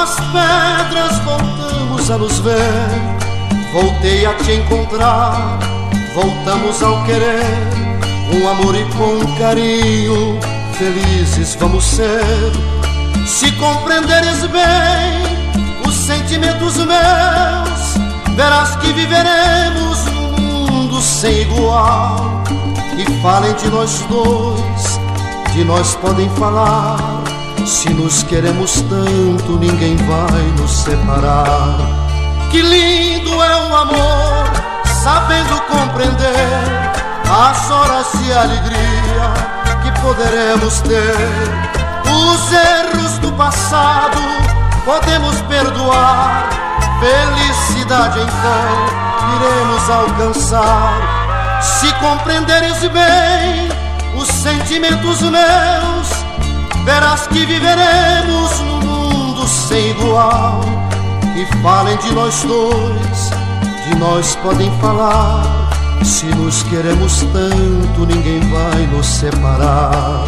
das pedras voltamos a nos ver. Voltei a te encontrar, voltamos ao querer. Com amor e com carinho, felizes vamos ser. Se compreenderes bem os sentimentos meus, verás que viveremos num mundo sem igual. E falem de nós dois, de nós podem falar. Se nos queremos tanto, ninguém vai nos separar. Que lindo é o amor, sabendo compreender as horas de alegria que poderemos ter. Os erros do passado podemos perdoar. Felicidade então iremos alcançar. Se compreenderes bem os sentimentos meus, verás que viveremos num mundo sem igual. E falem de nós dois, de nós podem falar. Se nos queremos tanto, ninguém vai nos separar.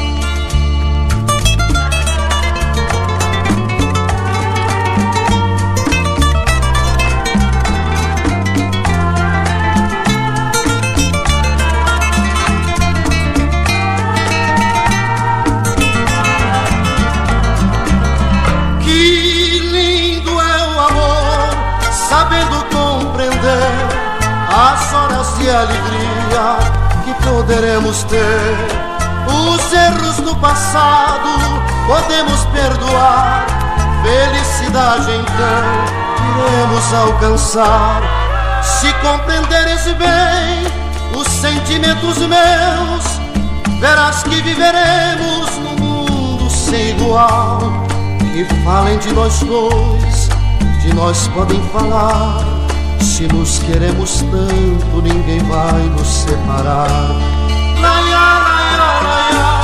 Que lindo é o amor, sabendo compreender as horas de alegria que poderemos ter. Os erros do passado podemos perdoar. Felicidade então iremos alcançar. Se compreenderes bem os sentimentos meus, verás que viveremos num mundo sem igual. E falem de nós dois, de nós podem falar. Se nos queremos tanto, ninguém vai nos separar. Laia, laia, laia.